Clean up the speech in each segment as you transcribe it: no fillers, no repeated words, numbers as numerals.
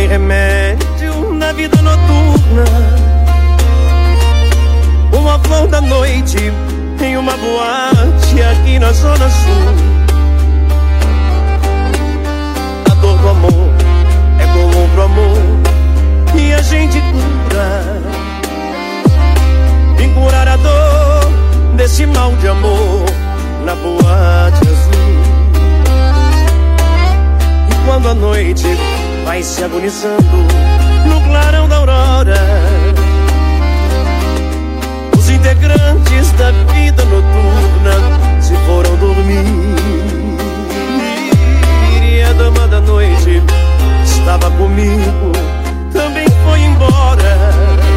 remédio na vida noturna. Uma flor da noite em uma boate aqui na Zona Sul. A dor do amor é comum pro amor e a gente cura. Vim curar a dor desse mal de amor na boate azul. E quando a noite vai se agonizando no clarão da aurora, os integrantes da vida noturna se foram dormir. E a dama da noite estava comigo, também foi embora.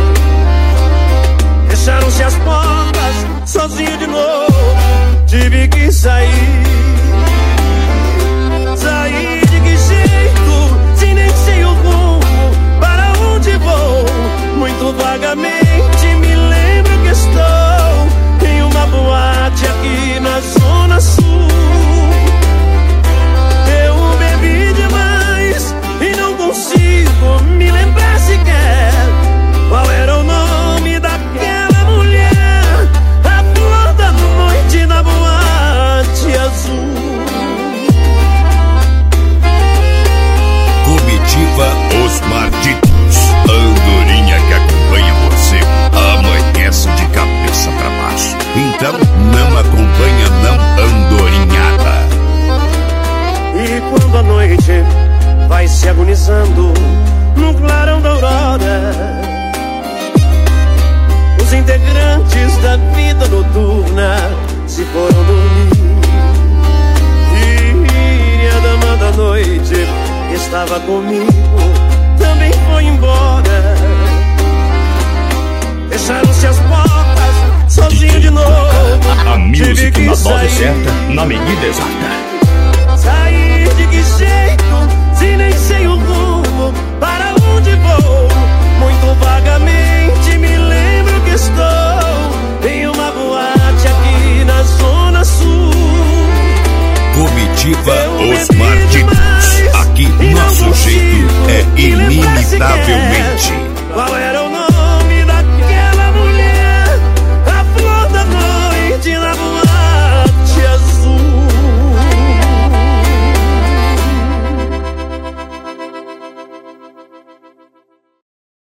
Fecharam-se as portas, sozinho de novo, tive que sair. Sair de que jeito, se nem sei o rumo, para onde vou? Muito vagamente me lembro que estou em uma boate aqui na Zona Sul. Eu bebi demais e não consigo me lembrar sequer qual era o nome daquela mulher, a flor da noite na boate azul. Comitiva Os Malditos, a andorinha que acompanha você, amanhece de cabeça pra baixo. Então não acompanha não, andorinhada. E quando a noite vai se agonizando no clarão da aurora, os integrantes da vida noturna se foram dormir. E a dama da noite que estava comigo também foi embora. Fecharam-se as portas, sozinho de novo. A music na dose sair. certa, na medida exata. Sair de que jeito, se nem sei o rumo, para onde vou? Muito vagamente me lembro que estou em uma boate aqui na Zona Sul. Comitiva Os Malditos, aqui nosso jeito é inimitável